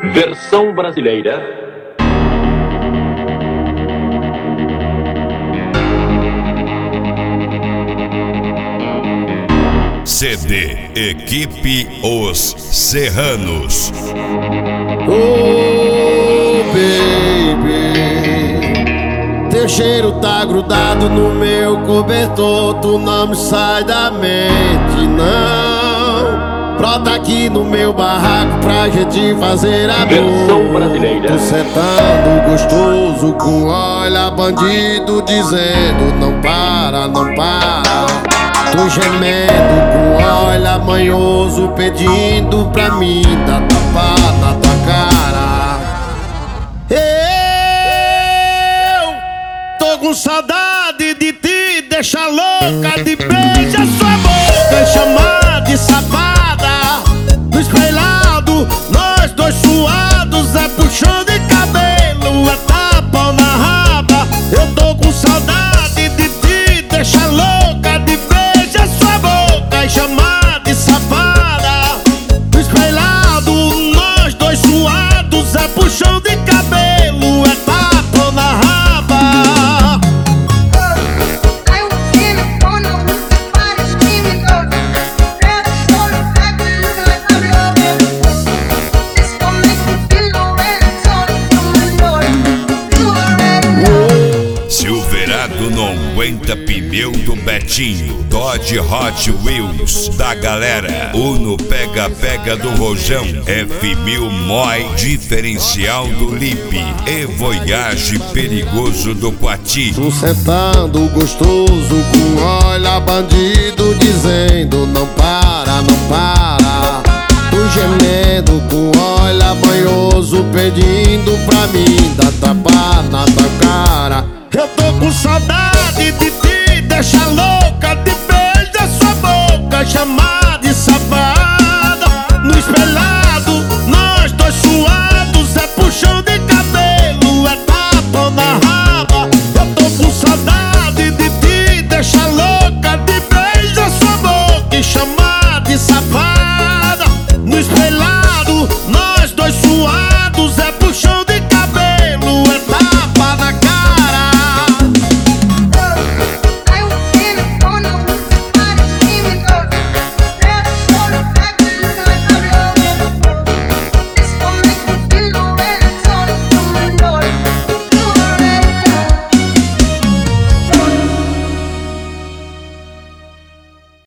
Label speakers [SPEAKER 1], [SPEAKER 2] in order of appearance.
[SPEAKER 1] Versão brasileira.
[SPEAKER 2] CD Equipe Os Serranos.
[SPEAKER 3] Oh, baby, teu cheiro tá grudado no meu cobertor. Tu não me sai da mente, não. Brota aqui no meu barraco pra gente fazer amor.
[SPEAKER 1] Versão brasileira.
[SPEAKER 3] Tu sentando gostoso com olha bandido dizendo não para, não para. Tu gemendo com olha manhoso pedindo pra mim dar tapa na tua cara. Eu tô com saudade de te deixar louca, de beijar sua boca e chamar de safada. No espelhado, nós dois suados, é puxão de cabelo, é tapa na raba. Eu tô com saudade de te deixar louca, de beijar sua boca e chamar de safada. No espelhado, nós dois suados, é puxão de cabelo, é tapa na raba.
[SPEAKER 2] Silverado não aguenta pneu do Betinho. Dodge Hot Wheels da galera. Uno pega-pega do Rojão. F1000 Moi diferencial do Lipe. E Voyage perigoso do Quati.
[SPEAKER 3] Tu sentando gostoso com olha bandido dizendo não para, não para. Tu gemendo com olha banhoso pedindo pra mim dar tapa na tua cara. Eu tô com saudade de te deixar louca, de beijar sua boca, chamar